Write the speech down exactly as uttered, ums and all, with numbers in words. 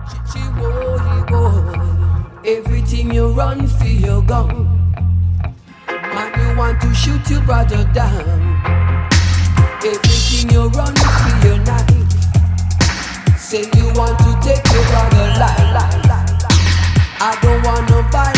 Everything you run for, you're gone. Man, you want to shoot your brother down. Everything you run for, your knife. Say you want to take your brother life. I don't want no violence.